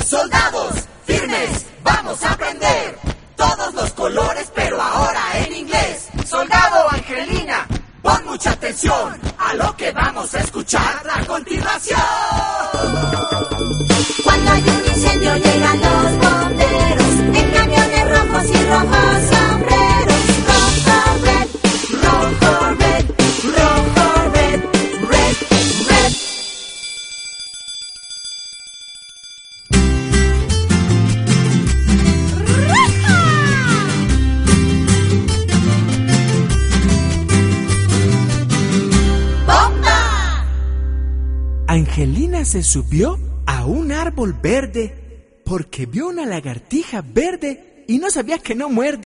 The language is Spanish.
Soldados, firmes, vamos a aprender todos los colores, pero ahora en inglés. Soldado Angelina, pon mucha atención a lo que vamos a escuchar a continuación. Cuando hay un incendio llegan los bomberos en camiones rojos y rojos sombreros. Rojo, red, rojo, red, rojo, red, red, red. ¡Bomba! Angelina se subió a un árbol verde porque vio una lagartija verde y no sabía que no muerde.